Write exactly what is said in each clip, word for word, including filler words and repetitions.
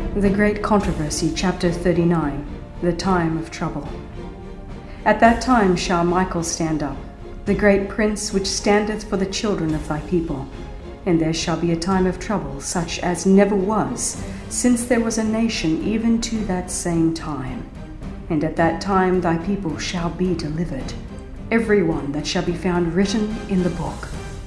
The Great Controversy, chapter thirty-nine, the time of trouble. At that time shall Michael stand up, the great prince which standeth for the children of thy people. And there shall be a time of trouble, such as never was, since there was a nation even to that same time. And at that time thy people shall be delivered, every one that shall be found written in the book.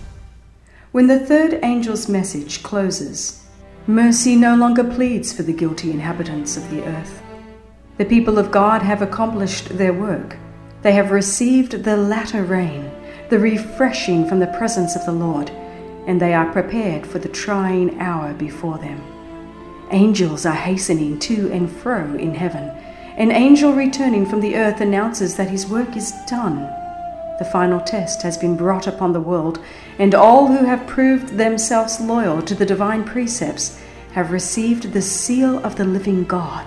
When the third angel's message closes, mercy no longer pleads for the guilty inhabitants of the earth. The people of God have accomplished their work. They have received the latter rain, the refreshing from the presence of the Lord, and they are prepared for the trying hour before them. Angels are hastening to and fro in heaven. An angel returning from the earth announces that his work is done. The final test has been brought upon the world, and all who have proved themselves loyal to the divine precepts have received the seal of the living God.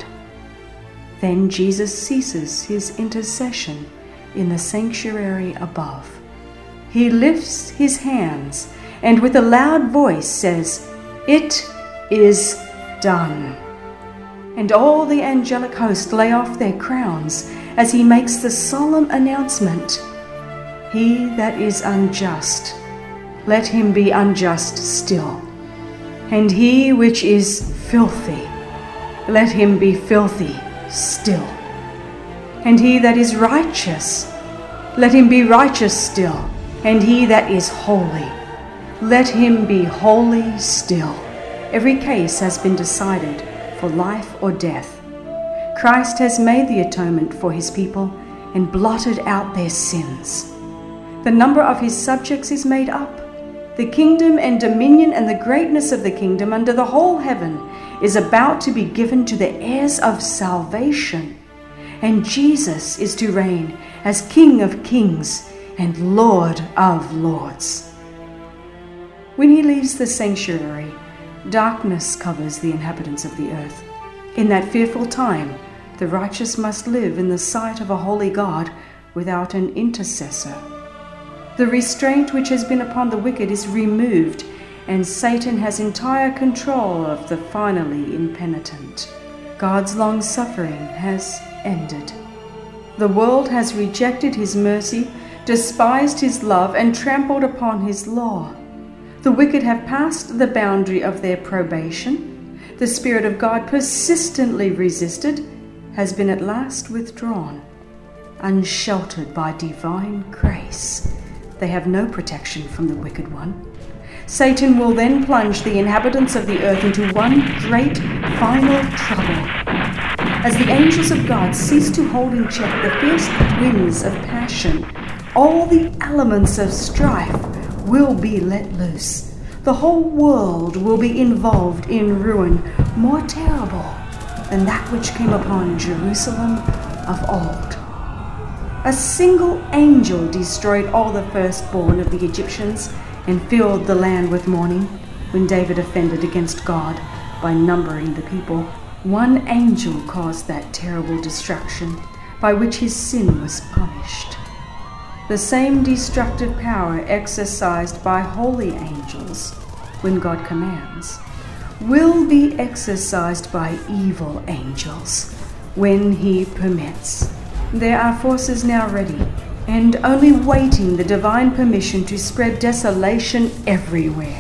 Then Jesus ceases his intercession in the sanctuary above. He lifts his hands and with a loud voice says, "It is done." And all the angelic host lay off their crowns as he makes the solemn announcement, "He that is unjust, let him be unjust still. And he which is filthy, let him be filthy still. And he that is righteous, let him be righteous still. And he that is holy, let him be holy still." Every case has been decided for life or death. Christ has made the atonement for his people and blotted out their sins. The number of his subjects is made up. The kingdom and dominion and the greatness of the kingdom under the whole heaven is about to be given to the heirs of salvation. And Jesus is to reign as King of kings and Lord of lords. When he leaves the sanctuary, darkness covers the inhabitants of the earth. In that fearful time, the righteous must live in the sight of a holy God without an intercessor. The restraint which has been upon the wicked is removed, and Satan has entire control of the finally impenitent. God's long suffering has ended. The world has rejected his mercy, despised his love, and trampled upon his law. The wicked have passed the boundary of their probation. The Spirit of God, persistently resisted, has been at last withdrawn. Unsheltered by divine grace, they have no protection from the wicked one. Satan will then plunge the inhabitants of the earth into one great final trouble. As the angels of God cease to hold in check the fierce winds of passion, all the elements of strife will be let loose. The whole world will be involved in ruin more terrible than that which came upon Jerusalem of old. A single angel destroyed all the firstborn of the Egyptians and filled the land with mourning when David offended against God by numbering the people. One angel caused that terrible destruction by which his sin was punished. The same destructive power exercised by holy angels when God commands will be exercised by evil angels when he permits. There are forces now ready and only waiting the divine permission to spread desolation everywhere.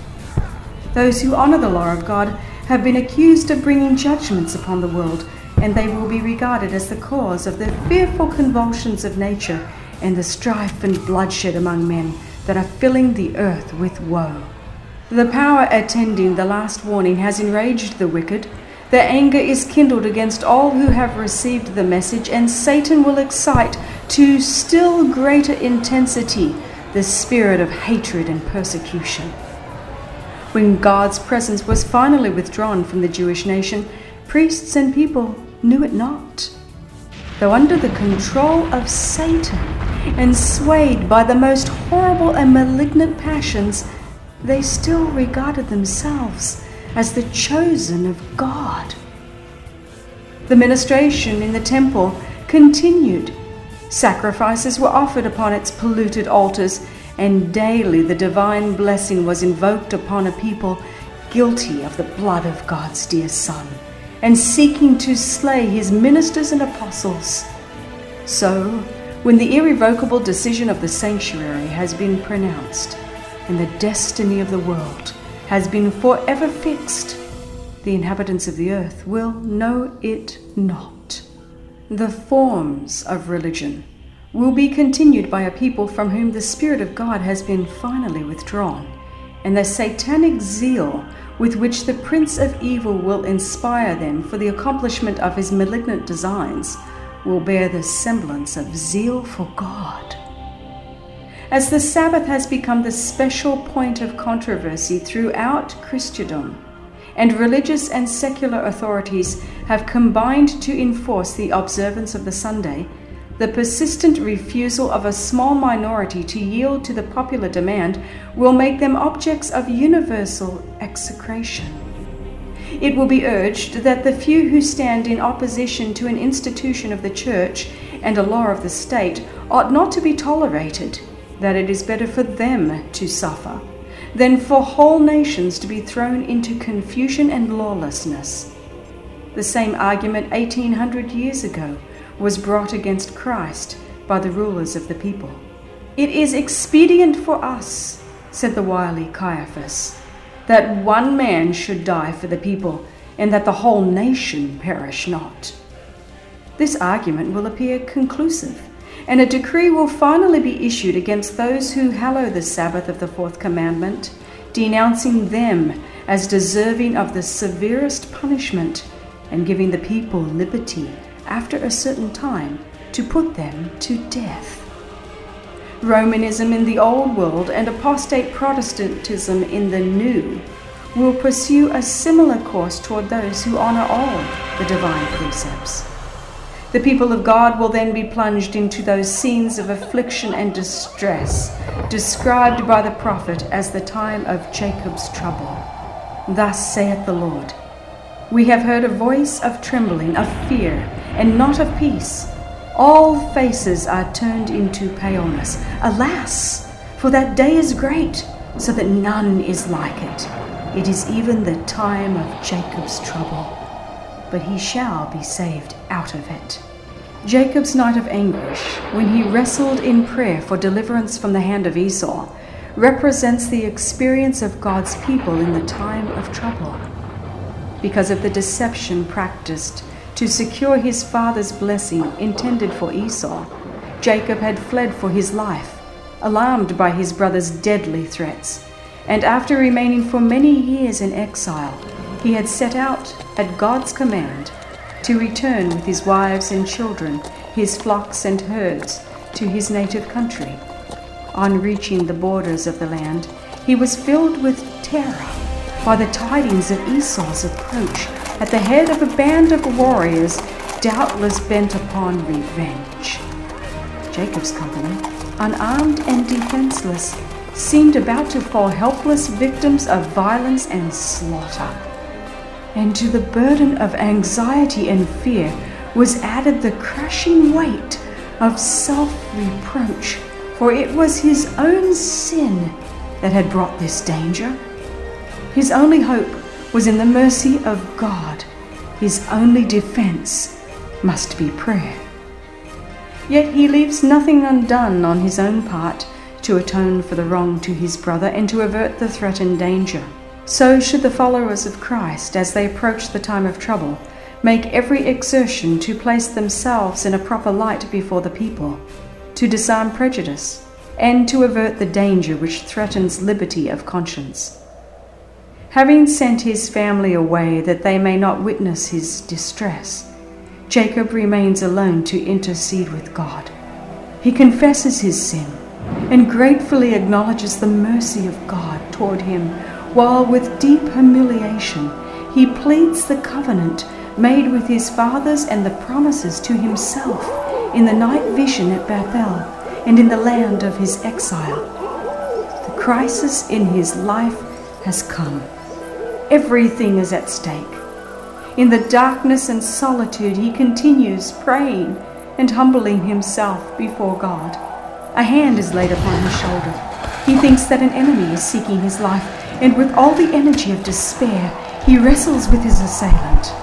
Those who honor the law of God have been accused of bringing judgments upon the world, and they will be regarded as the cause of the fearful convulsions of nature and the strife and bloodshed among men that are filling the earth with woe. The power attending the last warning has enraged the wicked. Their anger is kindled against all who have received the message, and Satan will excite to still greater intensity the spirit of hatred and persecution. When God's presence was finally withdrawn from the Jewish nation, priests and people knew it not. Though under the control of Satan and swayed by the most horrible and malignant passions, they still regarded themselves as the chosen of God. The ministration in the temple continued. Sacrifices were offered upon its polluted altars, and daily the divine blessing was invoked upon a people guilty of the blood of God's dear Son and seeking to slay his ministers and apostles. So, when the irrevocable decision of the sanctuary has been pronounced, and the destiny of the world has been forever fixed, the inhabitants of the earth will know it not. The forms of religion will be continued by a people from whom the Spirit of God has been finally withdrawn, and the satanic zeal with which the Prince of Evil will inspire them for the accomplishment of his malignant designs will bear the semblance of zeal for God. As the Sabbath has become the special point of controversy throughout Christendom, and religious and secular authorities have combined to enforce the observance of the Sunday, the persistent refusal of a small minority to yield to the popular demand will make them objects of universal execration. It will be urged that the few who stand in opposition to an institution of the Church and a law of the state ought not to be tolerated, that it is better for them to suffer than for whole nations to be thrown into confusion and lawlessness. The same argument eighteen hundred years ago was brought against Christ by the rulers of the people. "It is expedient for us," said the wily Caiaphas, "that one man should die for the people, and that the whole nation perish not." This argument will appear conclusive, and a decree will finally be issued against those who hallow the Sabbath of the fourth commandment, denouncing them as deserving of the severest punishment, and giving the people liberty after a certain time to put them to death. Romanism in the Old World and apostate Protestantism in the New will pursue a similar course toward those who honor all the divine precepts. The people of God will then be plunged into those scenes of affliction and distress described by the prophet as the time of Jacob's trouble. Thus saith the Lord, "We have heard a voice of trembling, of fear, and not of peace. All faces are turned into paleness. Alas, for that day is great, so that none is like it. It is even the time of Jacob's trouble, but he shall be saved out of it." Jacob's night of anguish, when he wrestled in prayer for deliverance from the hand of Esau, represents the experience of God's people in the time of trouble. Because of the deception practiced to secure his father's blessing intended for Esau, Jacob had fled for his life, alarmed by his brother's deadly threats, and after remaining for many years in exile, he had set out at God's command to return with his wives and children, his flocks and herds, to his native country. On reaching the borders of the land, he was filled with terror by the tidings of Esau's approach at the head of a band of warriors doubtless bent upon revenge. Jacob's company, unarmed and defenseless, seemed about to fall helpless victims of violence and slaughter. And to the burden of anxiety and fear was added the crushing weight of self-reproach, for it was his own sin that had brought this danger. His only hope was in the mercy of God. His only defense must be prayer. Yet he leaves nothing undone on his own part to atone for the wrong to his brother and to avert the threatened danger. So should the followers of Christ, as they approach the time of trouble, make every exertion to place themselves in a proper light before the people, to disarm prejudice, and to avert the danger which threatens liberty of conscience. Having sent his family away that they may not witness his distress, Jacob remains alone to intercede with God. He confesses his sin and gratefully acknowledges the mercy of God toward him, while with deep humiliation he pleads the covenant made with his fathers and the promises to himself in the night vision at Bethel and in the land of his exile. The crisis in his life has come. Everything is at stake. In the darkness and solitude, he continues praying and humbling himself before God. A hand is laid upon his shoulder. He thinks that an enemy is seeking his life, and with all the energy of despair, he wrestles with his assailant.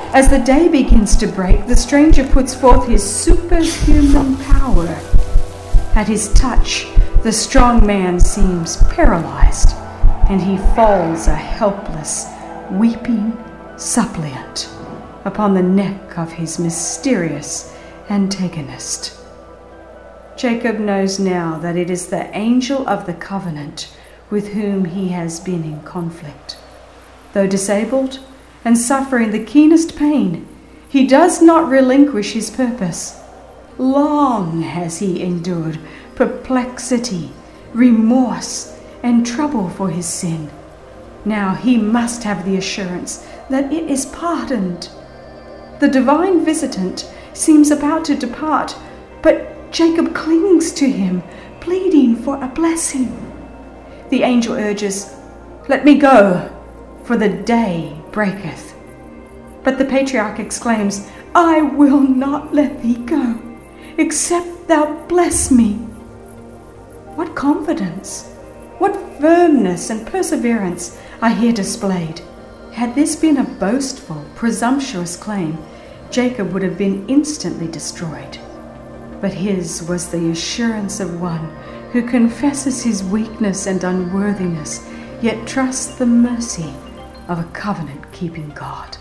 As the day begins to break, the stranger puts forth his superhuman power. At his touch, the strong man seems paralyzed, and he falls a helpless, weeping suppliant upon the neck of his mysterious antagonist. Jacob knows now that it is the angel of the covenant with whom he has been in conflict. Though disabled and suffering the keenest pain, he does not relinquish his purpose. Long has he endured perplexity, remorse, and trouble for his sin. Now he must have the assurance that it is pardoned. The divine visitant seems about to depart, but Jacob clings to him, pleading for a blessing. The angel urges, "Let me go, for the day breaketh." But the patriarch exclaims, "I will not let thee go, except thou bless me." What confidence, what firmness and perseverance are here displayed. Had this been a boastful, presumptuous claim, Jacob would have been instantly destroyed. But his was the assurance of one who confesses his weakness and unworthiness, yet trusts the mercy of a covenant-keeping God.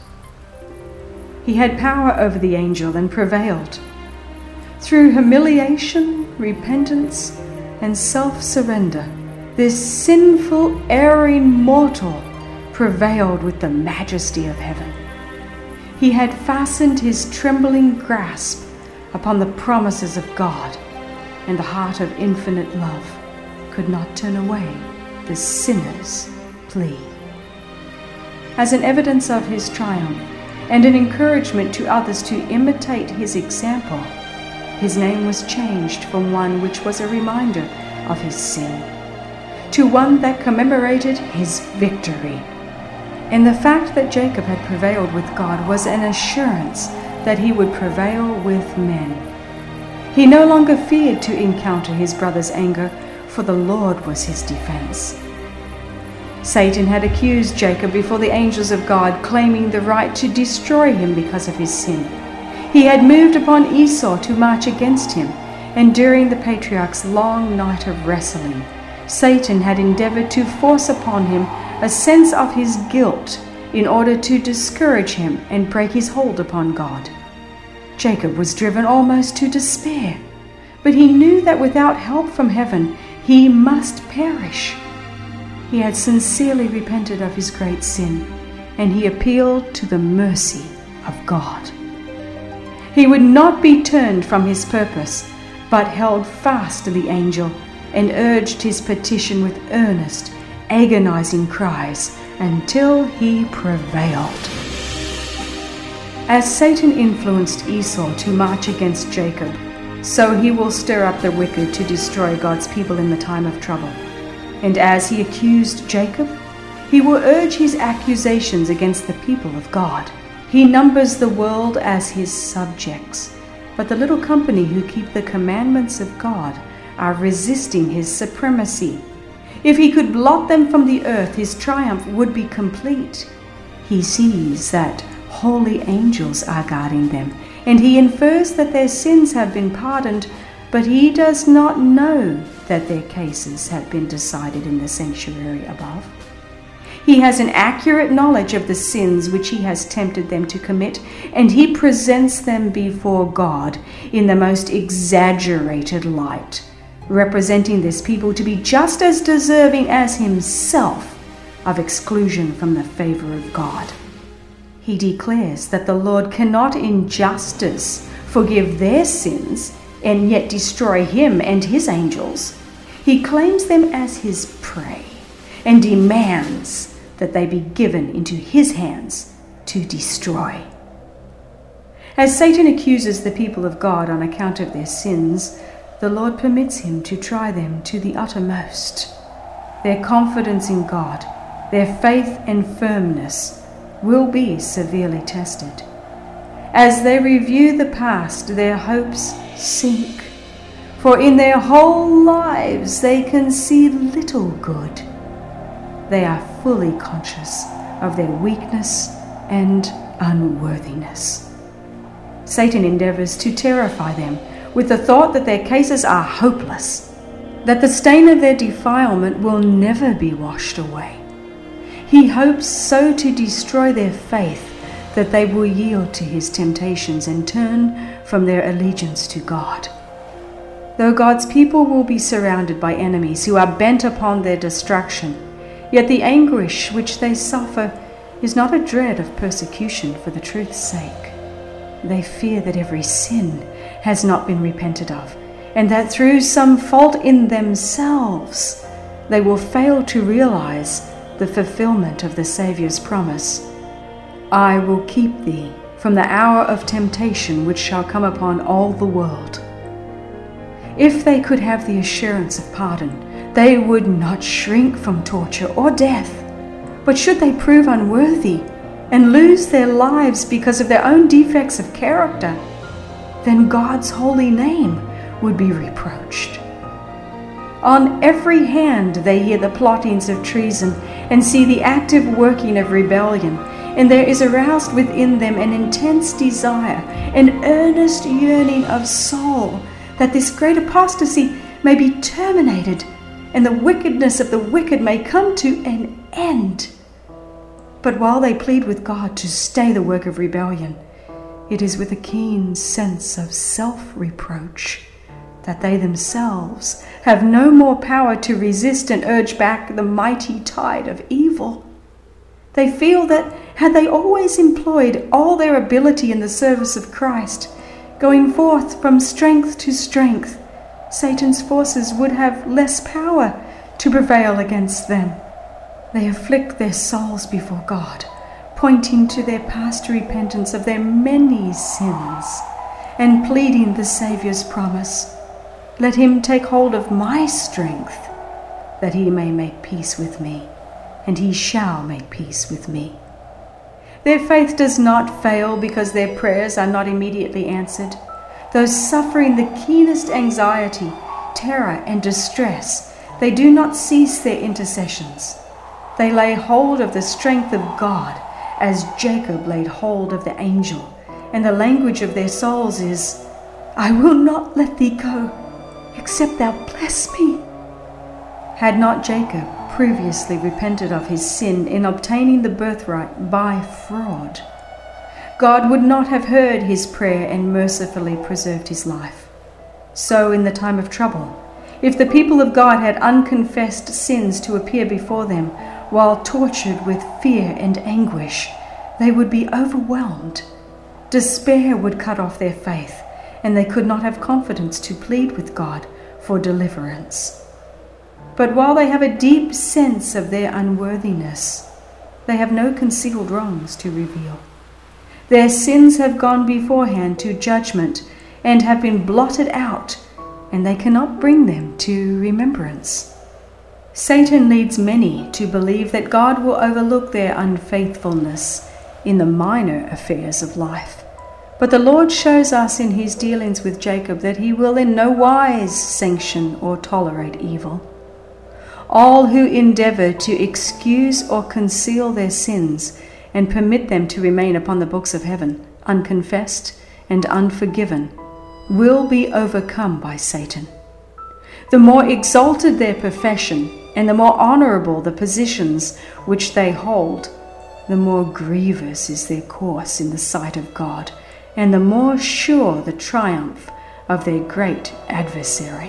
He had power over the angel and prevailed. Through humiliation, repentance, and self-surrender, this sinful, erring mortal prevailed with the majesty of heaven. He had fastened his trembling grasp upon the promises of God, and the heart of infinite love could not turn away the sinner's plea. As an evidence of his triumph and an encouragement to others to imitate his example, his name was changed from one which was a reminder of his sin to one that commemorated his victory. And the fact that Jacob had prevailed with God was an assurance that he would prevail with men. He no longer feared to encounter his brother's anger, for the Lord was his defense. Satan had accused Jacob before the angels of God, claiming the right to destroy him because of his sin. He had moved upon Esau to march against him, and during the patriarch's long night of wrestling, Satan had endeavored to force upon him a sense of his guilt in order to discourage him and break his hold upon God. Jacob was driven almost to despair, but he knew that without help from heaven, he must perish. He had sincerely repented of his great sin, and he appealed to the mercy of God. He would not be turned from his purpose, but held fast to the angel and urged his petition with earnest, agonizing cries until he prevailed. As Satan influenced Esau to march against Jacob, so he will stir up the wicked to destroy God's people in the time of trouble. And as he accused Jacob, he will urge his accusations against the people of God. He numbers the world as his subjects, but the little company who keep the commandments of God are resisting his supremacy. If he could blot them from the earth, his triumph would be complete. He sees that holy angels are guarding them, and he infers that their sins have been pardoned, but he does not know that their cases have been decided in the sanctuary above. He has an accurate knowledge of the sins which he has tempted them to commit, and he presents them before God in the most exaggerated light, representing this people to be just as deserving as himself of exclusion from the favor of God. He declares that the Lord cannot in justice forgive their sins and yet destroy him and his angels. He claims them as his prey and demands that they be given into his hands to destroy. As Satan accuses the people of God on account of their sins, the Lord permits him to try them to the uttermost. Their confidence in God, their faith and firmness will be severely tested. As they review the past, their hopes sink, for in their whole lives they can see little good. They are fully conscious of their weakness and unworthiness. Satan endeavors to terrify them with the thought that their cases are hopeless, that the stain of their defilement will never be washed away. He hopes so to destroy their faith that they will yield to his temptations and turn from their allegiance to God. Though God's people will be surrounded by enemies who are bent upon their destruction, yet the anguish which they suffer is not a dread of persecution for the truth's sake. They fear that every sin has not been repented of, and that through some fault in themselves they will fail to realize the fulfillment of the Saviour's promise. I will keep thee from the hour of temptation which shall come upon all the world. If they could have the assurance of pardon, they would not shrink from torture or death. But should they prove unworthy and lose their lives because of their own defects of character, then God's holy name would be reproached. On every hand they hear the plottings of treason and see the active working of rebellion, and there is aroused within them an intense desire, an earnest yearning of soul, that this great apostasy may be terminated and the wickedness of the wicked may come to an end. But while they plead with God to stay the work of rebellion, it is with a keen sense of self-reproach that they themselves have no more power to resist and urge back the mighty tide of evil. They feel that had they always employed all their ability in the service of Christ, going forth from strength to strength, Satan's forces would have less power to prevail against them. They afflict their souls before God, pointing to their past repentance of their many sins and pleading the Saviour's promise, "Let him take hold of my strength, that he may make peace with me, and he shall make peace with me." Their faith does not fail because their prayers are not immediately answered. Though suffering the keenest anxiety, terror, and distress, they do not cease their intercessions. They lay hold of the strength of God as Jacob laid hold of the angel, and the language of their souls is, "I will not let thee go, except thou bless me." Had not Jacob previously repented of his sin in obtaining the birthright by fraud, God would not have heard his prayer and mercifully preserved his life. So in the time of trouble, if the people of God had unconfessed sins to appear before them while tortured with fear and anguish, they would be overwhelmed. Despair would cut off their faith, and they could not have confidence to plead with God for deliverance. But while they have a deep sense of their unworthiness, they have no concealed wrongs to reveal. Their sins have gone beforehand to judgment and have been blotted out, and they cannot bring them to remembrance. Satan leads many to believe that God will overlook their unfaithfulness in the minor affairs of life. But the Lord shows us in his dealings with Jacob that he will in no wise sanction or tolerate evil. All who endeavor to excuse or conceal their sins and permit them to remain upon the books of heaven, unconfessed and unforgiven, will be overcome by Satan. The more exalted their profession and the more honorable the positions which they hold, the more grievous is their course in the sight of God, and the more sure the triumph of their great adversary.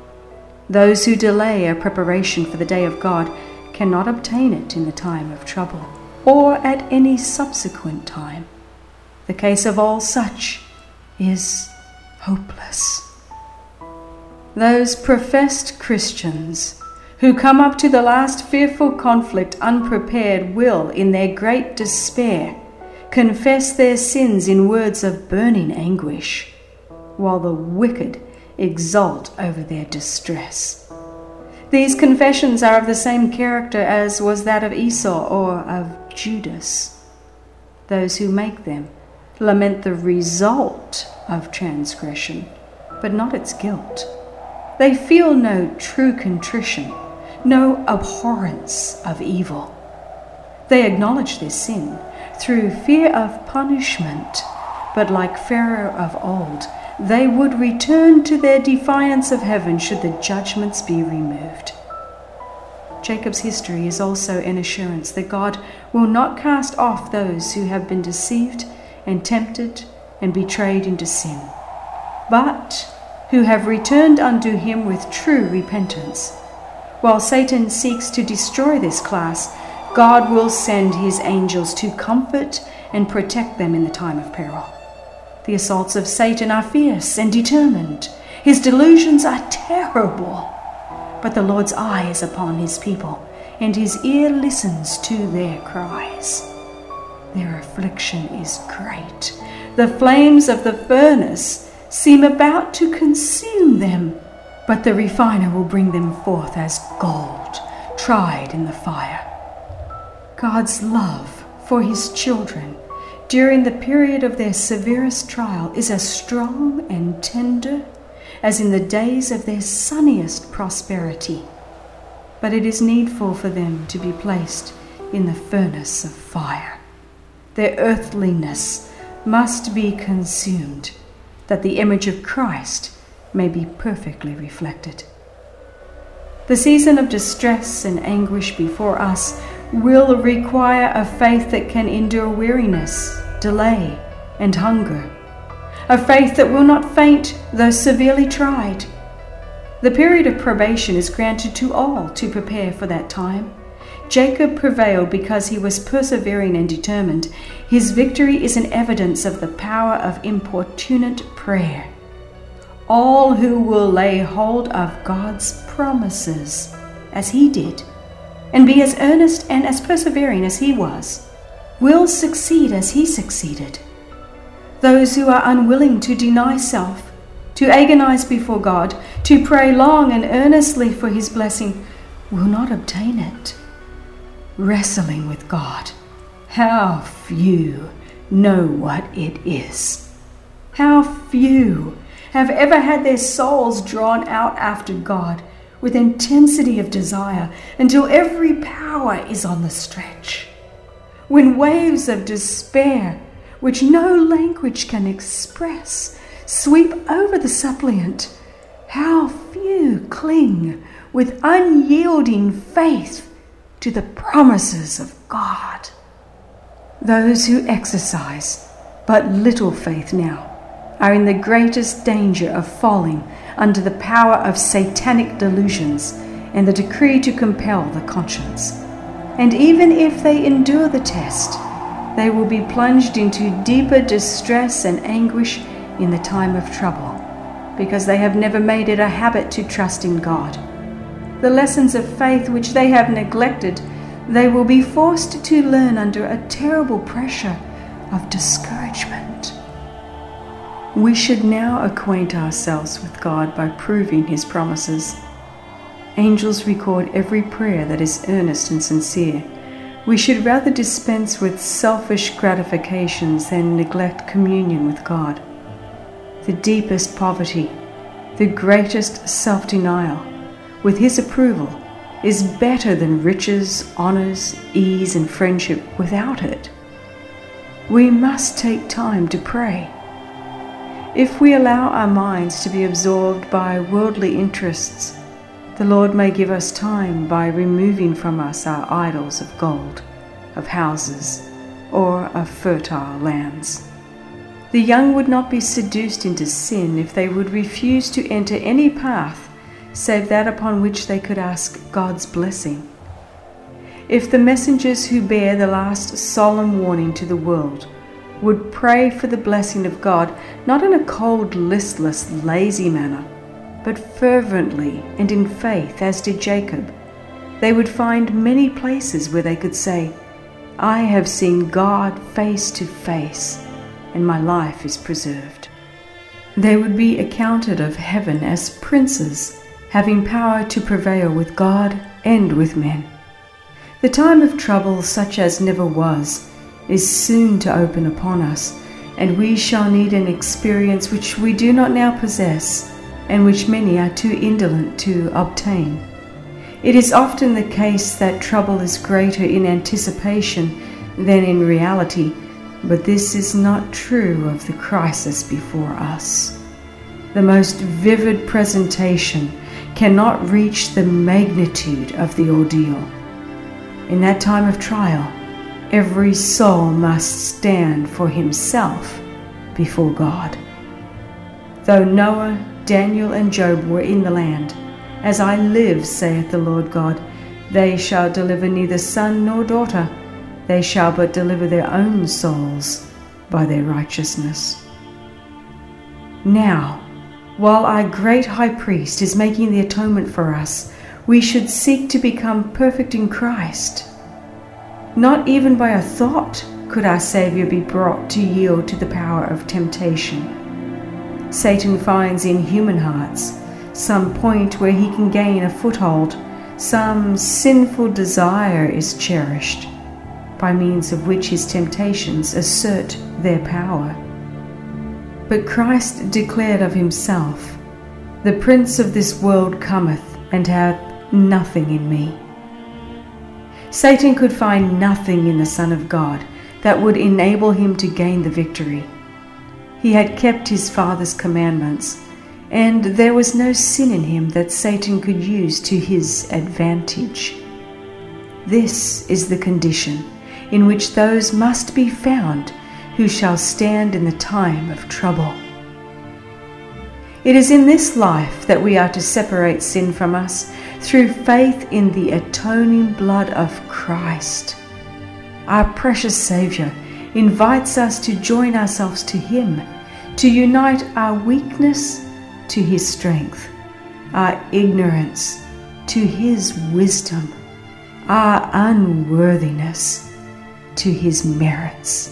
Those who delay a preparation for the day of God cannot obtain it in the time of trouble, or at any subsequent time. The case of all such is hopeless. Those professed Christians who come up to the last fearful conflict unprepared will, in their great despair, confess their sins in words of burning anguish, while the wicked exult over their distress. These confessions are of the same character as was that of Esau or of Judas. Those who make them lament the result of transgression, but not its guilt. They feel no true contrition, no abhorrence of evil. They acknowledge their sin through fear of punishment, but like Pharaoh of old, they would return to their defiance of heaven should the judgments be removed. Jacob's history is also an assurance that God will not cast off those who have been deceived and tempted and betrayed into sin, but who have returned unto him with true repentance. While Satan seeks to destroy this class, God will send his angels to comfort and protect them in the time of peril. The assaults of Satan are fierce and determined. His delusions are terrible. But the Lord's eye is upon his people, and his ear listens to their cries. Their affliction is great. The flames of the furnace seem about to consume them, but the refiner will bring them forth as gold, tried in the fire. God's love for his children during the period of their severest trial is as strong and tender as in the days of their sunniest prosperity. But it is needful for them to be placed in the furnace of fire. Their earthliness must be consumed, that the image of Christ may be perfectly reflected. The season of distress and anguish before us will require a faith that can endure weariness, delay, and hunger, a faith that will not faint though severely tried. The period of probation is granted to all to prepare for that time. Jacob prevailed because he was persevering and determined. His victory is an evidence of the power of importunate prayer. All who will lay hold of God's promises, as he did, and be as earnest and as persevering as he was, will succeed as he succeeded. Those who are unwilling to deny self, to agonize before God, to pray long and earnestly for his blessing, will not obtain it. Wrestling with God, how few know what it is. How few have ever had their souls drawn out after God with intensity of desire until every power is on the stretch. When waves of despair, which no language can express, sweep over the suppliant, how few cling with unyielding faith to the promises of God. Those who exercise but little faith now are in the greatest danger of falling under the power of satanic delusions and the decree to compel the conscience. And even if they endure the test, they will be plunged into deeper distress and anguish in the time of trouble, because they have never made it a habit to trust in God. The lessons of faith which they have neglected, they will be forced to learn under a terrible pressure of discouragement. We should now acquaint ourselves with God by proving his promises. Angels record every prayer that is earnest and sincere. We should rather dispense with selfish gratifications than neglect communion with God. The deepest poverty, the greatest self-denial, with his approval, is better than riches, honors, ease, and friendship without it. We must take time to pray. If we allow our minds to be absorbed by worldly interests, the Lord may give us time by removing from us our idols of gold, of houses, or of fertile lands. The young would not be seduced into sin if they would refuse to enter any path save that upon which they could ask God's blessing. If the messengers who bear the last solemn warning to the world would pray for the blessing of God, not in a cold, listless, lazy manner, but fervently and in faith, as did Jacob, they would find many places where they could say, I have seen God face to face, and my life is preserved. They would be accounted of heaven as princes, having power to prevail with God and with men. The time of trouble, such as never was, is soon to open upon us, and we shall need an experience which we do not now possess, and which many are too indolent to obtain. It is often the case that trouble is greater in anticipation than in reality, but this is not true of the crisis before us. The most vivid presentation cannot reach the magnitude of the ordeal. In that time of trial, every soul must stand for himself before God. Though Noah, Daniel, and Job were in the land, as I live, saith the Lord God, they shall deliver neither son nor daughter, they shall but deliver their own souls by their righteousness. Now, while our great high priest is making the atonement for us, we should seek to become perfect in Christ. Not even by a thought could our Savior be brought to yield to the power of temptation. Satan finds in human hearts some point where he can gain a foothold, some sinful desire is cherished, by means of which his temptations assert their power. But Christ declared of himself, "The prince of this world cometh, and hath nothing in me." Satan could find nothing in the Son of God that would enable him to gain the victory. He had kept his Father's commandments, and there was no sin in him that Satan could use to his advantage. This is the condition in which those must be found who shall stand in the time of trouble. It is in this life that we are to separate sin from us through faith in the atoning blood of Christ. Our precious Savior invites us to join ourselves to Him, to unite our weakness to His strength, our ignorance to His wisdom, our unworthiness to His merits.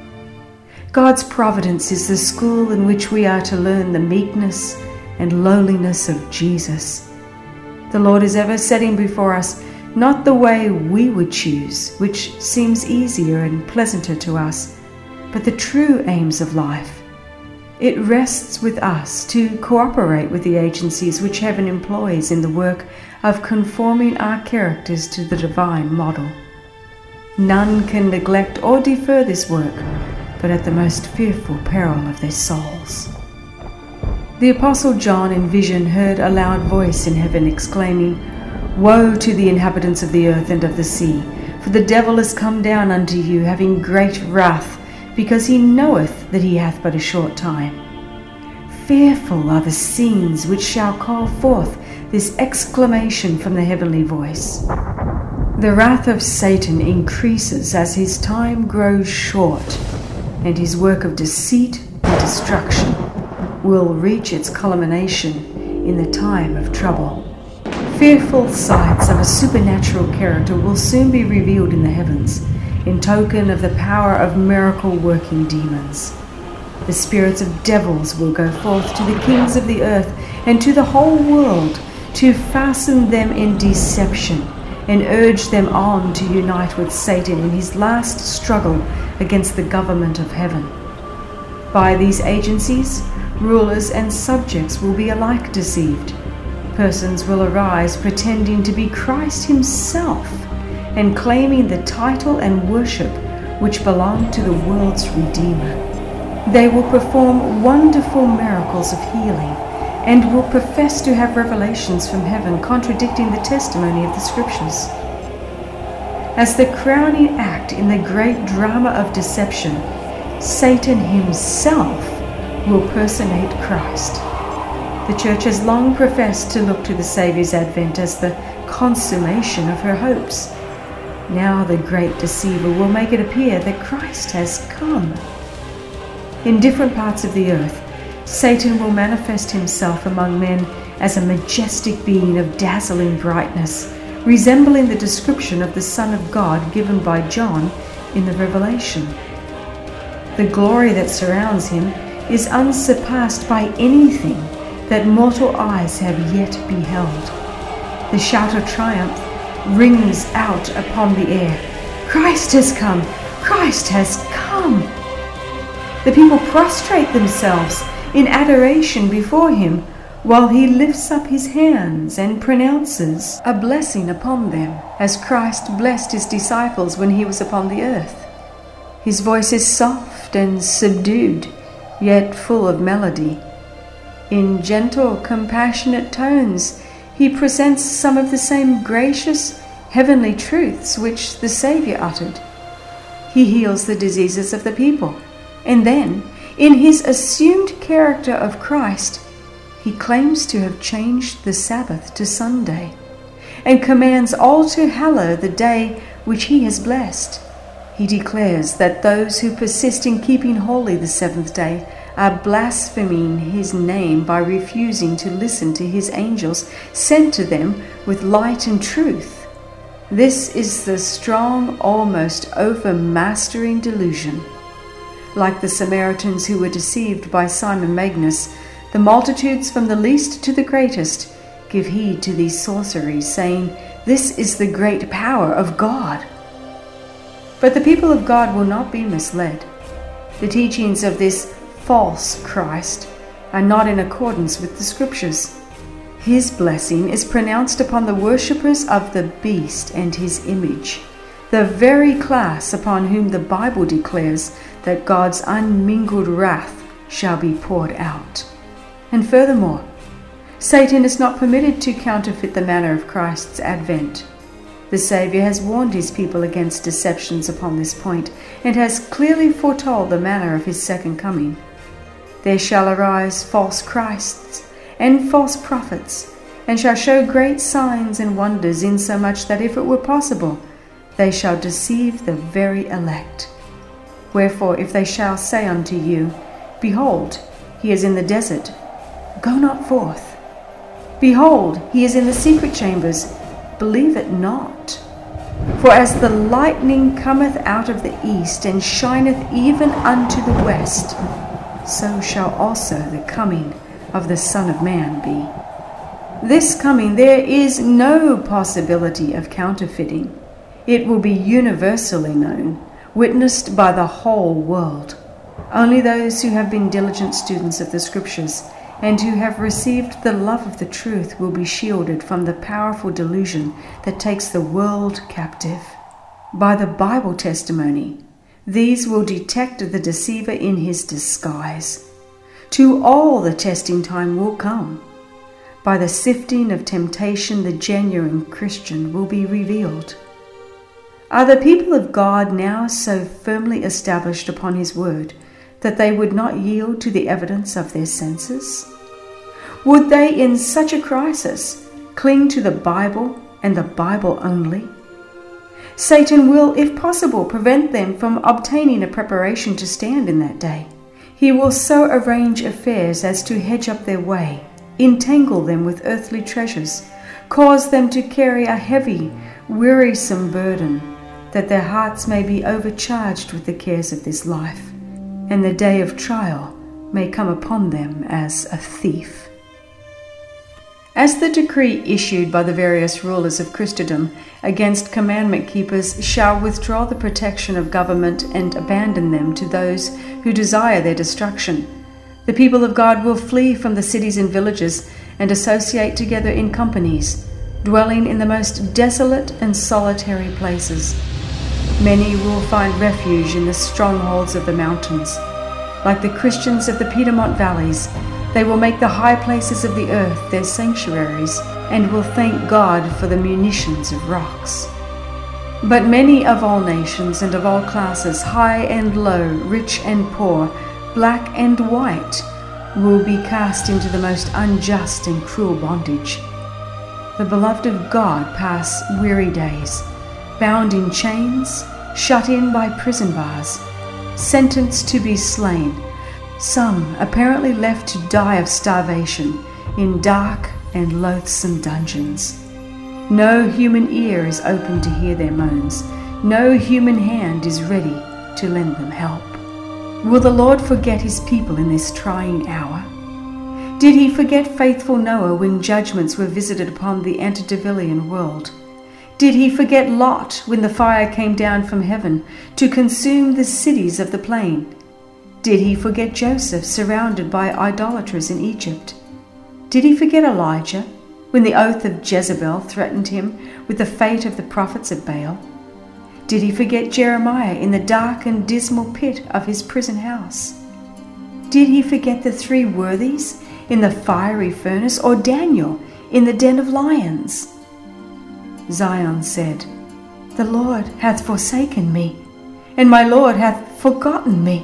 God's providence is the school in which we are to learn the meekness and lowliness of Jesus. The Lord is ever setting before us not the way we would choose, which seems easier and pleasanter to us, but the true aims of life. It rests with us to cooperate with the agencies which heaven employs in the work of conforming our characters to the divine model. None can neglect or defer this work, but at the most fearful peril of their souls. The Apostle John in vision heard a loud voice in heaven exclaiming, "Woe to the inhabitants of the earth and of the sea, for the devil is come down unto you, having great wrath, because he knoweth that he hath but a short time. Fearful are the scenes which shall call forth this exclamation from the heavenly voice." The wrath of Satan increases as his time grows short, and his work of deceit and destruction will reach its culmination in the time of trouble. Fearful sights of a supernatural character will soon be revealed in the heavens, in token of the power of miracle-working demons. The spirits of devils will go forth to the kings of the earth and to the whole world to fasten them in deception and urge them on to unite with Satan in his last struggle against the government of heaven. By these agencies, rulers and subjects will be alike deceived. Persons will arise pretending to be Christ himself and claiming the title and worship which belong to the world's Redeemer. They will perform wonderful miracles of healing and will profess to have revelations from heaven contradicting the testimony of the Scriptures. As the crowning act in the great drama of deception, Satan himself will personate Christ. The Church has long professed to look to the Saviour's advent as the consummation of her hopes. Now the great deceiver will make it appear that Christ has come. In different parts of the earth, Satan will manifest himself among men as a majestic being of dazzling brightness, resembling the description of the Son of God given by John in the Revelation. The glory that surrounds him is unsurpassed by anything that mortal eyes have yet beheld. The shout of triumph rings out upon the air. Christ has come! Christ has come! The people prostrate themselves in adoration before him, while he lifts up his hands and pronounces a blessing upon them, as Christ blessed his disciples when he was upon the earth. His voice is soft and subdued, yet full of melody. In gentle, compassionate tones, he presents some of the same gracious, heavenly truths which the Saviour uttered. He heals the diseases of the people, and then, in his assumed character of Christ, he claims to have changed the Sabbath to Sunday, and commands all to hallow the day which he has blessed. He declares that those who persist in keeping holy the seventh day are blaspheming his name by refusing to listen to his angels sent to them with light and truth. This is the strong, almost overmastering delusion. Like the Samaritans who were deceived by Simon Magus, the multitudes from the least to the greatest give heed to these sorceries, saying, "This is the great power of God." But the people of God will not be misled. The teachings of this false Christ are not in accordance with the Scriptures. His blessing is pronounced upon the worshippers of the beast and his image, the very class upon whom the Bible declares that God's unmingled wrath shall be poured out. And furthermore, Satan is not permitted to counterfeit the manner of Christ's advent. The Saviour has warned his people against deceptions upon this point, and has clearly foretold the manner of his second coming. There shall arise false Christs and false prophets, and shall show great signs and wonders, insomuch that if it were possible, they shall deceive the very elect. Wherefore, if they shall say unto you, Behold, he is in the desert, go not forth. Behold, he is in the secret chambers, believe it not. For as the lightning cometh out of the east, and shineth even unto the west, so shall also the coming of the Son of Man be. This coming there is no possibility of counterfeiting. It will be universally known, witnessed by the whole world. Only those who have been diligent students of the Scriptures and who have received the love of the truth will be shielded from the powerful delusion that takes the world captive. By the Bible testimony, these will detect the deceiver in his disguise. To all the testing time will come. By the sifting of temptation, the genuine Christian will be revealed. Are the people of God now so firmly established upon his word that they would not yield to the evidence of their senses? Would they in such a crisis cling to the Bible and the Bible only? Satan will, if possible, prevent them from obtaining a preparation to stand in that day. He will so arrange affairs as to hedge up their way, entangle them with earthly treasures, cause them to carry a heavy, wearisome burden, that their hearts may be overcharged with the cares of this life, and the day of trial may come upon them as a thief. As the decree issued by the various rulers of Christendom against commandment keepers shall withdraw the protection of government and abandon them to those who desire their destruction, the people of God will flee from the cities and villages and associate together in companies, dwelling in the most desolate and solitary places. Many will find refuge in the strongholds of the mountains. Like the Christians of the Piedmont valleys, they will make the high places of the earth their sanctuaries, and will thank God for the munitions of rocks. But many of all nations and of all classes, high and low, rich and poor, black and white, will be cast into the most unjust and cruel bondage. The beloved of God pass weary days, bound in chains, shut in by prison bars, sentenced to be slain, some apparently left to die of starvation in dark and loathsome dungeons. No human ear is open to hear their moans. No human hand is ready to lend them help. Will the Lord forget his people in this trying hour? Did he forget faithful Noah when judgments were visited upon the antediluvian world? Did he forget Lot when the fire came down from heaven to consume the cities of the plain? Did he forget Joseph surrounded by idolaters in Egypt? Did he forget Elijah when the oath of Jezebel threatened him with the fate of the prophets of Baal? Did he forget Jeremiah in the dark and dismal pit of his prison house? Did he forget the three worthies in the fiery furnace, or Daniel in the den of lions? Zion said, "The Lord hath forsaken me, and my Lord hath forgotten me."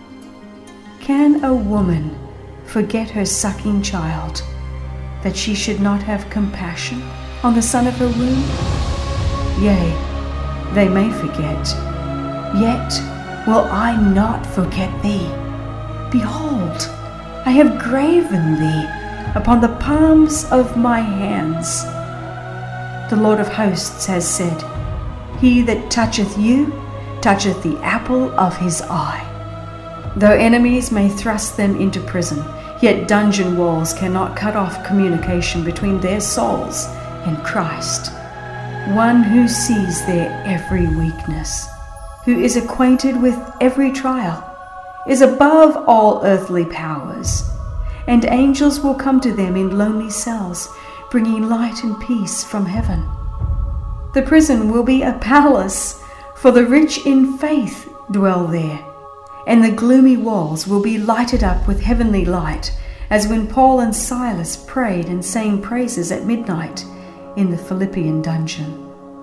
Can a woman forget her sucking child, that she should not have compassion on the son of her womb? Yea, they may forget, yet will I not forget thee. Behold, I have graven thee upon the palms of my hands. The Lord of hosts has said, He that toucheth you toucheth the apple of his eye. Though enemies may thrust them into prison, yet dungeon walls cannot cut off communication between their souls and Christ, one who sees their every weakness, who is acquainted with every trial, is above all earthly powers, and angels will come to them in lonely cells, bringing light and peace from heaven. The prison will be a palace, for the rich in faith dwell there, and the gloomy walls will be lighted up with heavenly light, as when Paul and Silas prayed and sang praises at midnight in the Philippian dungeon.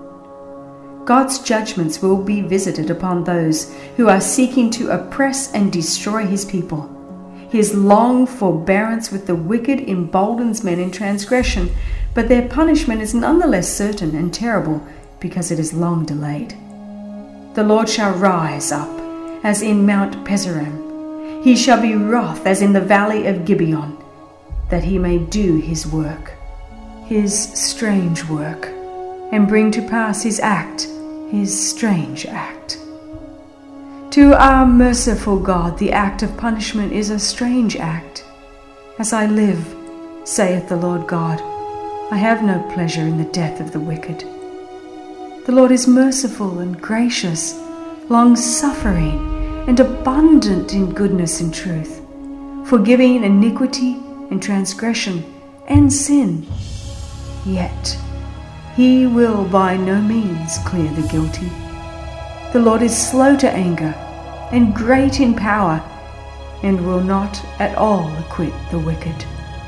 God's judgments will be visited upon those who are seeking to oppress and destroy his people. His long forbearance with the wicked emboldens men in transgression, but their punishment is nonetheless certain and terrible because it is long delayed. The Lord shall rise up as in Mount Pezoram. He shall be wroth as in the valley of Gibeon, that he may do his work, his strange work, and bring to pass his act, his strange act. To our merciful God the act of punishment is a strange act. As I live, saith the Lord God, I have no pleasure in the death of the wicked. The Lord is merciful and gracious, long-suffering, and abundant in goodness and truth, forgiving iniquity and transgression and sin. Yet he will by no means clear the guilty. The Lord is slow to anger and great in power, and will not at all acquit the wicked.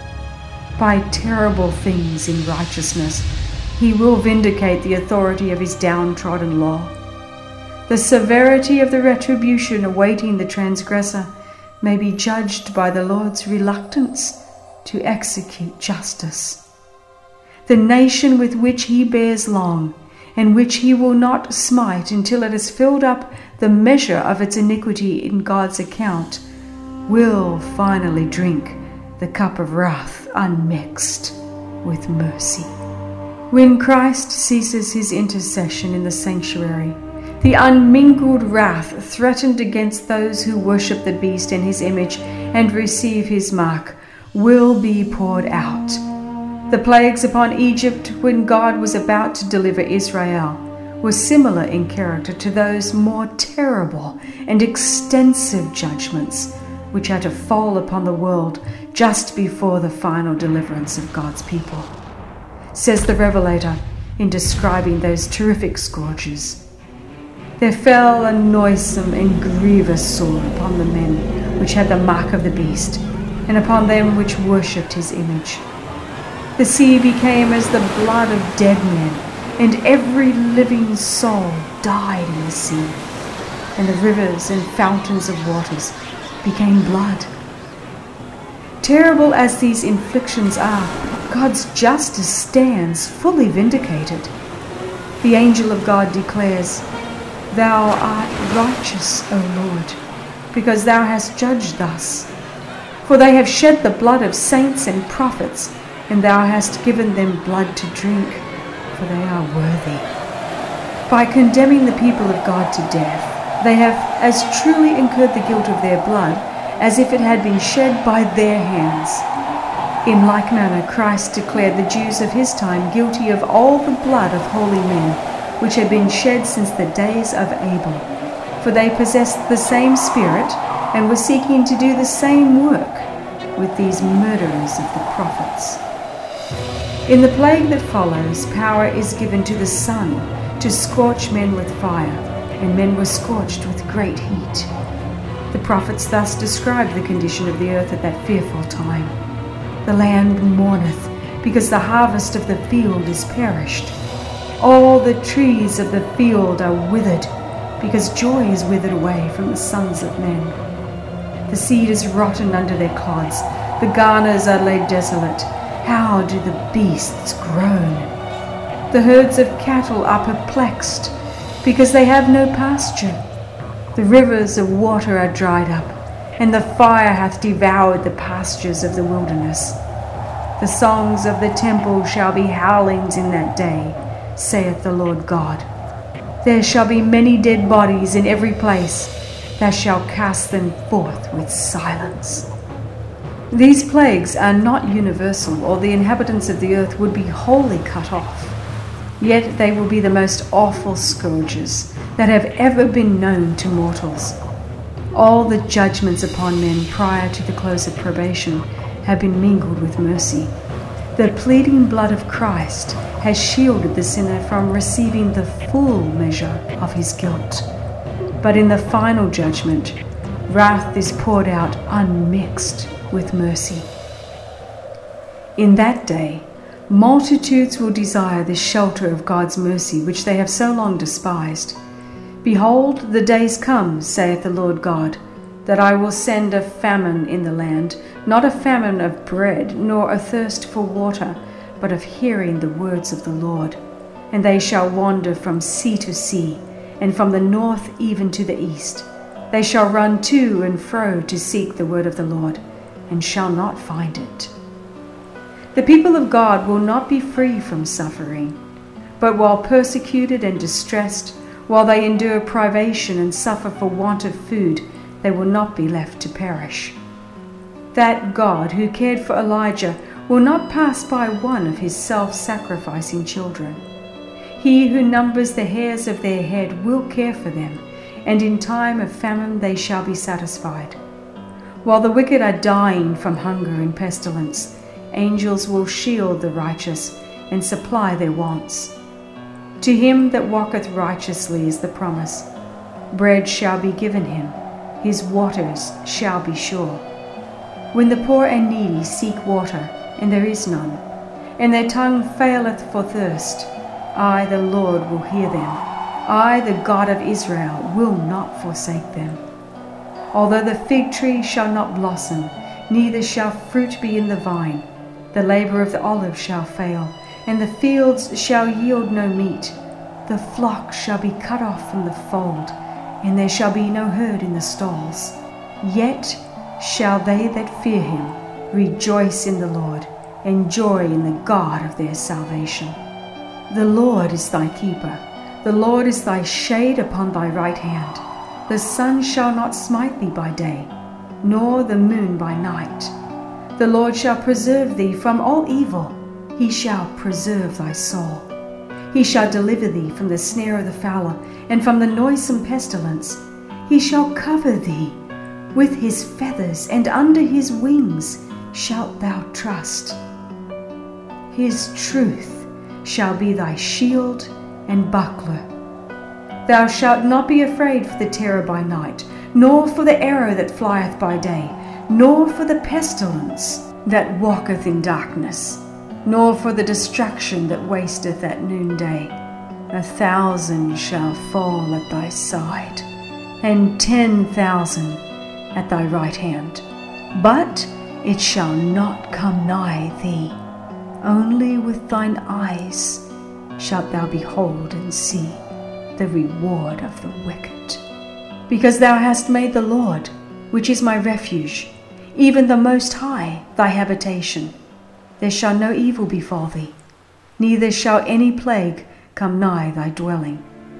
By terrible things in righteousness he will vindicate the authority of his downtrodden law. The severity of the retribution awaiting the transgressor may be judged by the Lord's reluctance to execute justice. The nation with which he bears long, and which he will not smite until it has filled up the measure of its iniquity in God's account, will finally drink the cup of wrath unmixed with mercy. When Christ ceases his intercession in the sanctuary, the unmingled wrath threatened against those who worship the beast and his image and receive his mark will be poured out. The plagues upon Egypt when God was about to deliver Israel were similar in character to those more terrible and extensive judgments which are to fall upon the world just before the final deliverance of God's people. Says the Revelator in describing those terrific scourges, there fell a noisome and grievous sword upon the men which had the mark of the beast, and upon them which worshipped his image. The sea became as the blood of dead men, and every living soul died in the sea, and the rivers and fountains of waters became blood. Terrible as these inflictions are, God's justice stands fully vindicated. The angel of God declares, Thou art righteous, O Lord, because thou hast judged thus. For they have shed the blood of saints and prophets, and thou hast given them blood to drink, for they are worthy. By condemning the people of God to death, they have as truly incurred the guilt of their blood as if it had been shed by their hands. In like manner Christ declared the Jews of his time guilty of all the blood of holy men, which had been shed since the days of Abel. For they possessed the same spirit, and were seeking to do the same work, with these murderers of the prophets. In the plague that follows, power is given to the sun to scorch men with fire, and men were scorched with great heat. The prophets thus describe the condition of the earth at that fearful time. The land mourneth, because the harvest of the field is perished. All the trees of the field are withered, because joy is withered away from the sons of men. The seed is rotten under their clods, the garners are laid desolate. How do the beasts groan? The herds of cattle are perplexed, because they have no pasture. The rivers of water are dried up, and the fire hath devoured the pastures of the wilderness. The songs of the temple shall be howlings in that day, saith the Lord God. There shall be many dead bodies in every place. Thou shalt cast them forth with silence. These plagues are not universal, or the inhabitants of the earth would be wholly cut off. Yet they will be the most awful scourges that have ever been known to mortals. All the judgments upon men prior to the close of probation have been mingled with mercy. The pleading blood of Christ has shielded the sinner from receiving the full measure of his guilt. But in the final judgment, wrath is poured out unmixed with mercy. In that day, multitudes will desire the shelter of God's mercy, which they have so long despised. Behold, the days come, saith the Lord God, that I will send a famine in the land, not a famine of bread, nor a thirst for water, but of hearing the words of the Lord. And they shall wander from sea to sea, and from the north even to the east. They shall run to and fro to seek the word of the Lord, and shall not find it. The people of God will not be free from suffering, but while persecuted and distressed, while they endure privation and suffer for want of food, they will not be left to perish. That God who cared for Elijah will not pass by one of his self-sacrificing children. He who numbers the hairs of their head will care for them, and in time of famine they shall be satisfied. While the wicked are dying from hunger and pestilence, angels will shield the righteous and supply their wants. To him that walketh righteously is the promise. Bread shall be given him, his waters shall be sure. When the poor and needy seek water, and there is none, and their tongue faileth for thirst, I, the Lord, will hear them. I, the God of Israel, will not forsake them. Although the fig tree shall not blossom, neither shall fruit be in the vine, the labor of the olive shall fail, and the fields shall yield no meat. The flock shall be cut off from the fold, and there shall be no herd in the stalls. Yet shall they that fear him rejoice in the Lord, and joy in the God of their salvation. The Lord is thy keeper. The Lord is thy shade upon thy right hand. The sun shall not smite thee by day, nor the moon by night. The Lord shall preserve thee from all evil. He shall preserve thy soul. He shall deliver thee from the snare of the fowler, and from the noisome pestilence. He shall cover thee with his feathers, and under his wings shalt thou trust. His truth shall be thy shield and buckler. Thou shalt not be afraid for the terror by night, nor for the arrow that flieth by day, nor for the pestilence that walketh in darkness, nor for the destruction that wasteth at noonday. A thousand shall fall at thy side, and ten thousand at thy right hand, but it shall not come nigh thee. Only with thine eyes shalt thou behold and see the reward of the wicked. Because thou hast made the Lord, which is my refuge, even the Most High, thy habitation, there shall no evil befall thee, neither shall any plague come nigh thy dwelling.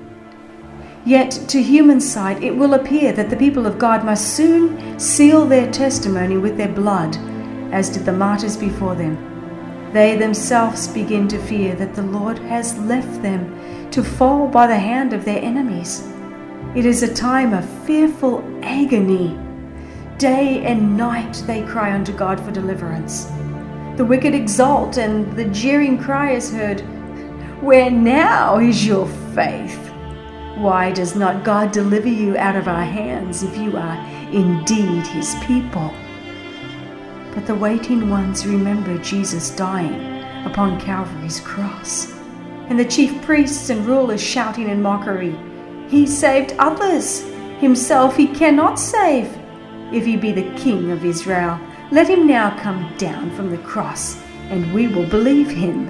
Yet to human sight it will appear that the people of God must soon seal their testimony with their blood, as did the martyrs before them. They themselves begin to fear that the Lord has left them to fall by the hand of their enemies. It is a time of fearful agony. Day and night they cry unto God for deliverance. The wicked exult, and the jeering cry is heard, "Where now is your faith? Why does not God deliver you out of our hands if you are indeed his people?" But the waiting ones remember Jesus dying upon Calvary's cross, and the chief priests and rulers shouting in mockery, "He saved others, himself he cannot save. If he be the King of Israel, let him now come down from the cross, and we will believe him."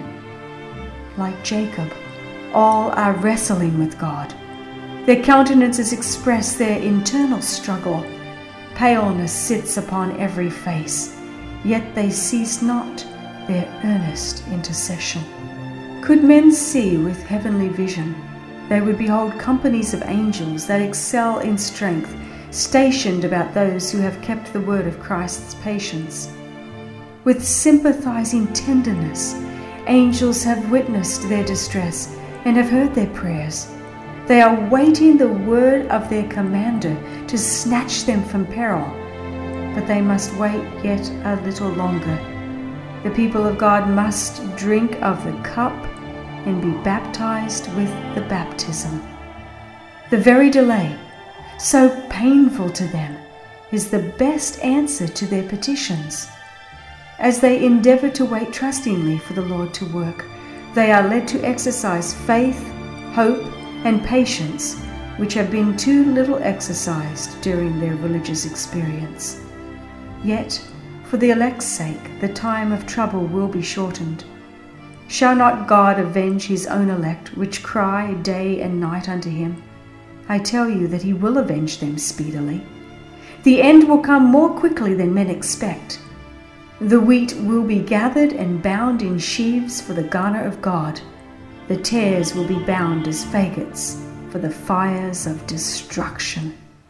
Like Jacob, all are wrestling with God. Their countenances express their internal struggle. Paleness sits upon every face, yet they cease not their earnest intercession. Could men see with heavenly vision, they would behold companies of angels that excel in strength, stationed about those who have kept the word of Christ's patience. With sympathizing tenderness, angels have witnessed their distress and have heard their prayers. They are waiting the word of their commander to snatch them from peril, but they must wait yet a little longer. The people of God must drink of the cup and be baptized with the baptism. The very delay, so painful to them, is the best answer to their petitions. As they endeavor to wait trustingly for the Lord to work, they are led to exercise faith, hope, and patience, which have been too little exercised during their religious experience. Yet, for the elect's sake, the time of trouble will be shortened. Shall not God avenge his own elect, which cry day and night unto him? I tell you that he will avenge them speedily. The end will come more quickly than men expect. The wheat will be gathered and bound in sheaves for the garner of God. The tares will be bound as faggots for the fires of destruction.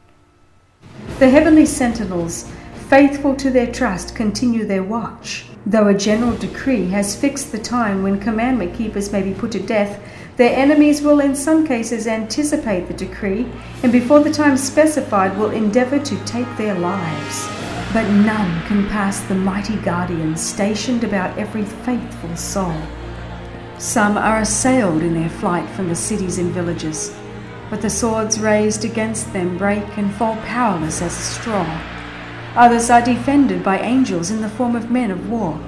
The heavenly sentinels, faithful to their trust, continue their watch. Though a general decree has fixed the time when commandment keepers may be put to death, their enemies will in some cases anticipate the decree, and before the time specified will endeavor to take their lives. But none can pass the mighty guardians stationed about every faithful soul. Some are assailed in their flight from the cities and villages, but the swords raised against them break and fall powerless as a straw. Others are defended by angels in the form of men of war.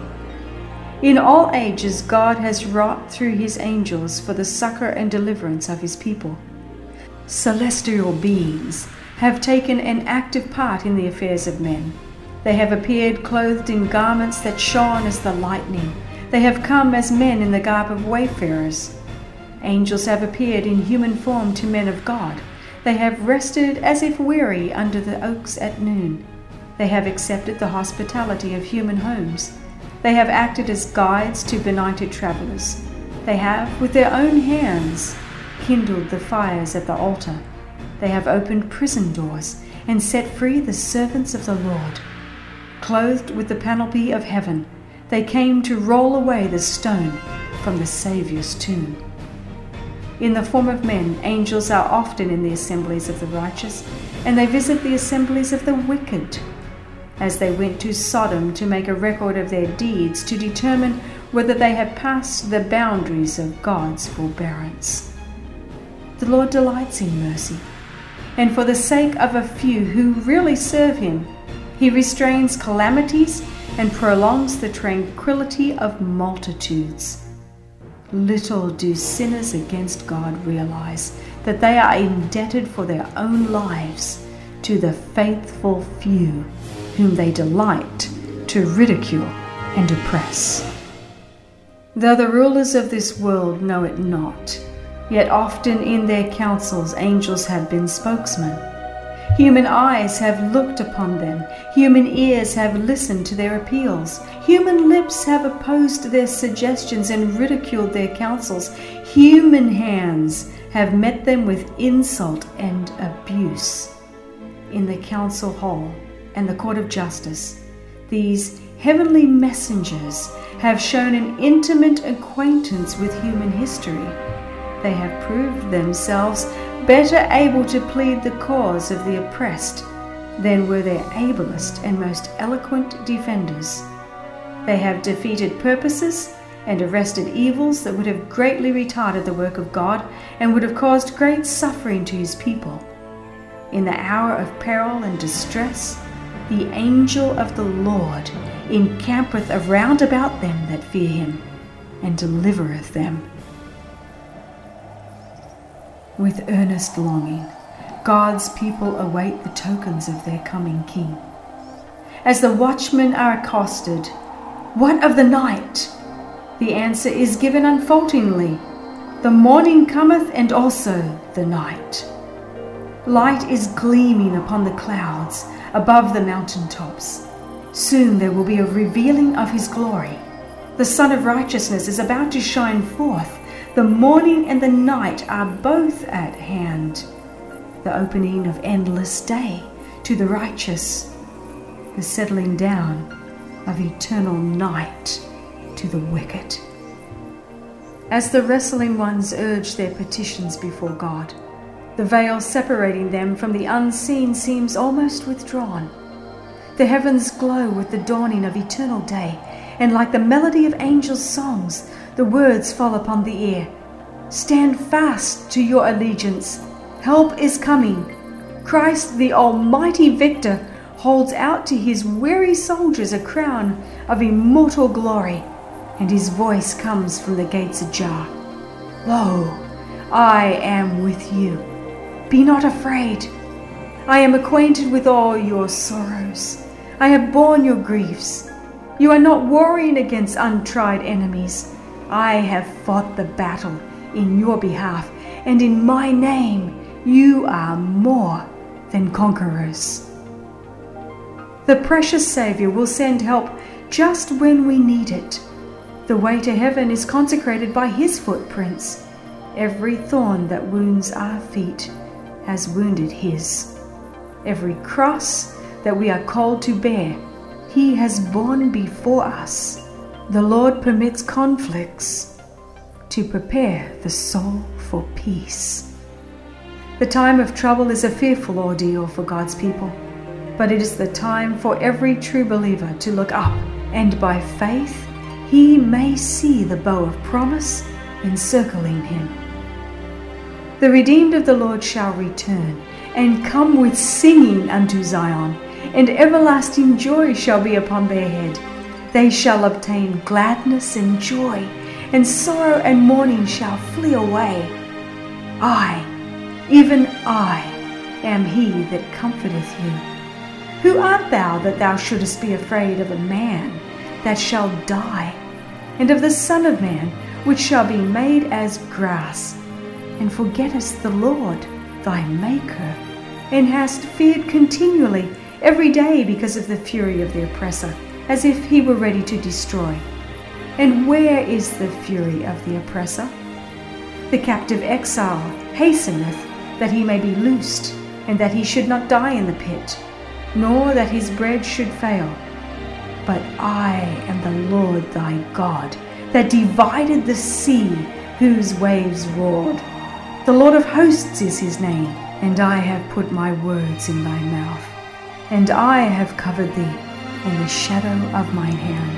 In all ages God has wrought through his angels for the succor and deliverance of his people. Celestial beings have taken an active part in the affairs of men. They have appeared clothed in garments that shone as the lightning. They have come as men in the garb of wayfarers. Angels have appeared in human form to men of God. They have rested as if weary under the oaks at noon. They have accepted the hospitality of human homes. They have acted as guides to benighted travelers. They have, with their own hands, kindled the fires at the altar. They have opened prison doors and set free the servants of the Lord. Clothed with the panoply of heaven, they came to roll away the stone from the Saviour's tomb. In the form of men, angels are often in the assemblies of the righteous, and they visit the assemblies of the wicked. As they went to Sodom to make a record of their deeds, to determine whether they had passed the boundaries of God's forbearance. The Lord delights in mercy, and for the sake of a few who really serve him, he restrains calamities and prolongs the tranquility of multitudes. Little do sinners against God realize that they are indebted for their own lives to the faithful few whom they delight to ridicule and oppress. Though the rulers of this world know it not, yet often in their councils angels have been spokesmen. Human eyes have looked upon them, human ears have listened to their appeals, human lips have opposed their suggestions and ridiculed their counsels, human hands have met them with insult and abuse. In the council hall and the court of justice, these heavenly messengers have shown an intimate acquaintance with human history. They have proved themselves better able to plead the cause of the oppressed then were their ablest and most eloquent defenders. They have defeated purposes and arrested evils that would have greatly retarded the work of God and would have caused great suffering to his people. In the hour of peril and distress, the angel of the Lord encampeth around about them that fear him, and delivereth them. With earnest longing, God's people await the tokens of their coming King. As the watchmen are accosted, "What of the night?" the answer is given unfalteringly, "The morning cometh, and also the night." Light is gleaming upon the clouds above the mountain tops. Soon there will be a revealing of his glory. The Sun of Righteousness is about to shine forth. The morning and the night are both at hand. The opening of endless day to the righteous. The settling down of eternal night to the wicked. As the wrestling ones urge their petitions before God, the veil separating them from the unseen seems almost withdrawn. The heavens glow with the dawning of eternal day, and like the melody of angels' songs, the words fall upon the ear. Stand fast to your allegiance. Help is coming. Christ, the almighty victor, holds out to his weary soldiers a crown of immortal glory, and his voice comes from the gates ajar. Lo, I am with you. Be not afraid. I am acquainted with all your sorrows. I have borne your griefs. You are not warring against untried enemies. I have fought the battle in your behalf, and in my name you are more than conquerors. The precious Savior will send help just when we need it. The way to heaven is consecrated by his footprints. Every thorn that wounds our feet has wounded his. Every cross that we are called to bear, he has borne before us. The Lord permits conflicts to prepare the soul for peace. The time of trouble is a fearful ordeal for God's people, but it is the time for every true believer to look up, and by faith he may see the bow of promise encircling him. The redeemed of the Lord shall return, and come with singing unto Zion, and everlasting joy shall be upon their head. They shall obtain gladness and joy, and sorrow and mourning shall flee away. I, even I, am he that comforteth you. Who art thou that thou shouldest be afraid of a man that shall die, and of the Son of Man which shall be made as grass, and forgettest the Lord thy Maker, and hast feared continually every day because of the fury of the oppressor, as if he were ready to destroy? And where is the fury of the oppressor? The captive exile hasteneth that he may be loosed, and that he should not die in the pit, nor that his bread should fail. But I am the Lord thy God, that divided the sea, whose waves roared. The Lord of hosts is his name, and I have put my words in thy mouth, and I have covered thee in the shadow of mine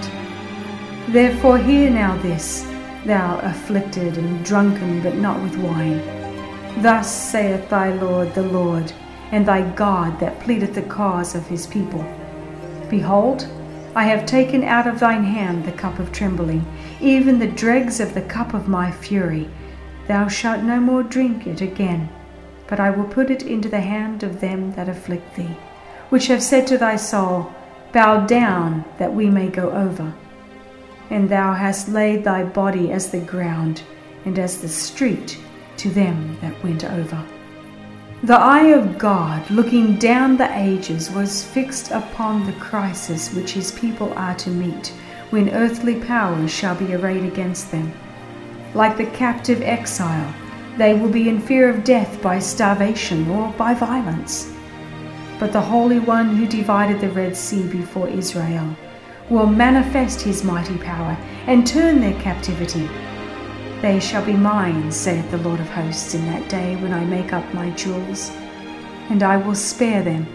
hand. Therefore hear now this, thou afflicted and drunken, but not with wine. Thus saith thy Lord the Lord, and thy God that pleadeth the cause of his people. Behold, I have taken out of thine hand the cup of trembling, even the dregs of the cup of my fury. Thou shalt no more drink it again, but I will put it into the hand of them that afflict thee, which have said to thy soul, Bow down, that we may go over. And thou hast laid thy body as the ground, and as the street to them that went over. The eye of God, looking down the ages, was fixed upon the crisis which his people are to meet, when earthly powers shall be arrayed against them. Like the captive exile, they will be in fear of death by starvation or by violence. But the Holy One who divided the Red Sea before Israel will manifest his mighty power and turn their captivity. They shall be mine, saith the Lord of hosts, in that day when I make up my jewels, and I will spare them,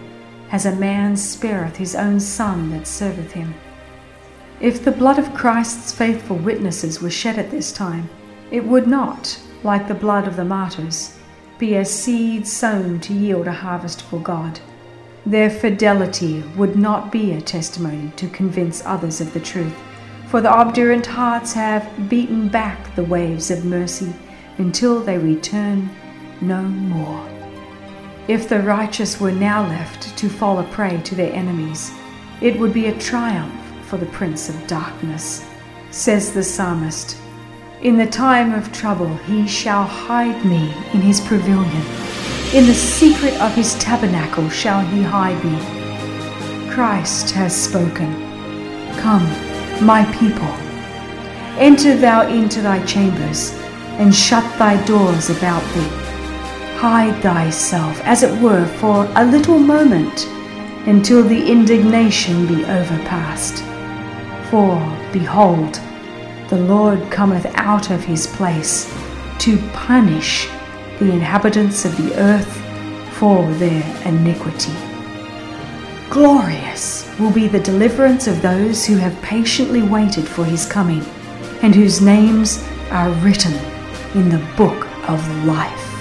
as a man spareth his own son that serveth him. If the blood of Christ's faithful witnesses were shed at this time, it would not, like the blood of the martyrs, be as seed sown to yield a harvest for God. Their fidelity would not be a testimony to convince others of the truth, for the obdurate hearts have beaten back the waves of mercy until they return no more. If the righteous were now left to fall a prey to their enemies, it would be a triumph for the prince of darkness. Says the psalmist, "In the time of trouble he shall hide me in his pavilion. In the secret of his tabernacle shall he hide me." Christ has spoken. Come, my people, enter thou into thy chambers, and shut thy doors about thee. Hide thyself, as it were, for a little moment, until the indignation be overpast. For, behold, the Lord cometh out of his place to punish the inhabitants of the earth for their iniquity. Glorious will be the deliverance of those who have patiently waited for his coming, and whose names are written in the book of life.